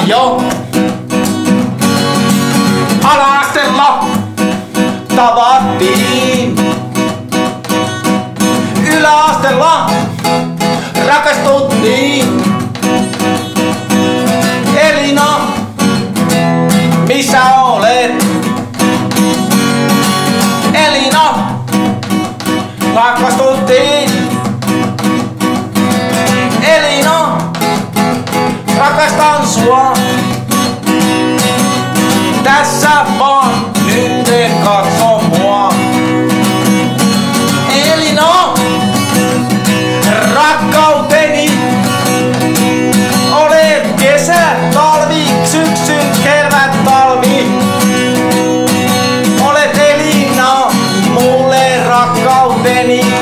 jo ala-asteella tavattiin. Yläasteella rakastuttiin. Elina, missä olet? Elina, rakastuttiin. Elina, rakastan sua. Tässä vaan, nyt et katso mua. Elina, rakkauteni. Olet kesä, talvi, syksy, kevät, talvi. Olet Elina, mulle rakkauteni.